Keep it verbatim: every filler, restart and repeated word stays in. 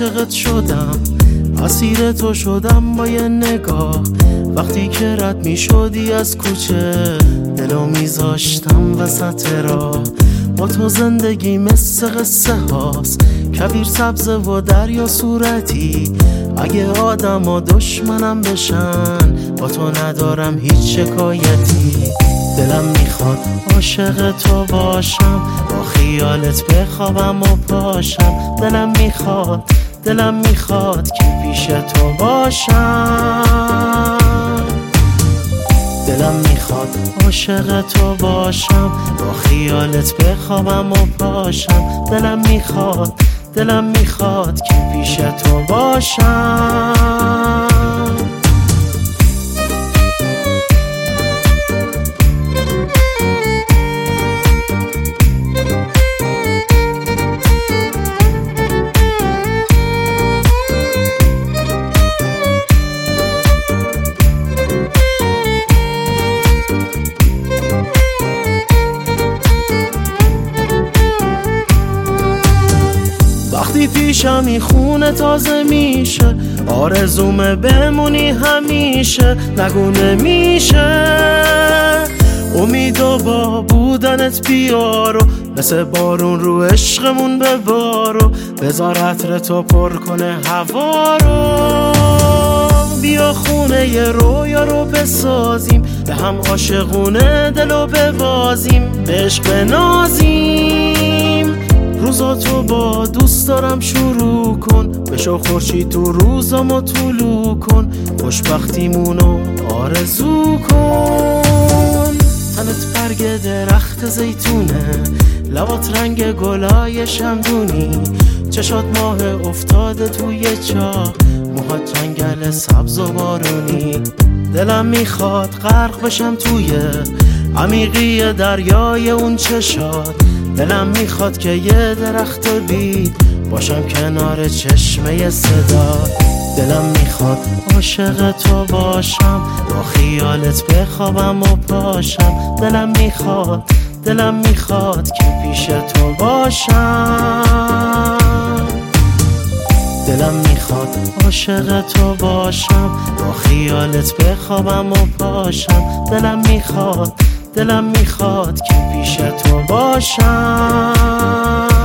عاشقت شدم، اسیر تو شدم با یه نگاه. وقتی که رد می شدی از کوچه دلو میذاشتم وسط راه. با تو زندگی مثل قصه هاست، کویر سبزه و دریا صورتی. اگه آدم ها دشمنم بشن با تو ندارم هیچ شکایتی. دلم میخواد عاشق تو باشم، با خیالت بخوابم و پاشم. دلم میخواد دلم میخواد که پیش تو باشم. دلم میخواد عاشق تو باشم، با خیالت بخوابم و پاشم. دلم میخواد دلم میخواد که پیش تو باشم. وقتی پیشمی خونه تازه میشه، آرزومه بمونی همیشه. نگو نمیشه، امیدو با بودنت بیارو، مثل بارون رو عشقمون ببارو. بذار عطر تو پر کنه هوا رو، بیا خونه ی رویا رو بسازیم، به هم عاشقونه دلو ببازیم، به عشق بنازیم. روزا تو با دوست دارم شروع کن، بشو خورشید تو روزامو طلوع کن. خوشبختیمونو آرزو کن. تنت برگ درخت زیتونه، لبات رنگ گلای شمدونی. چشات ماه افتاده توی چاه، موهات جنگل سبز و بارونی. دلم میخواد غرق بشم توی عمیقی دریای اون چشات. دلم میخواد که یه درخت بید باشم کنار چشمه صدا. دلم میخواد عاشق تو باشم، با خیالت بخوابم و پاشم. دلم میخواد دلم میخواد که پیش تو باشم. دلم میخواد عاشق تو باشم، با خیالت بخوابم و پاشم. دلم میخواد دلم میخواد که پیش تو باشم.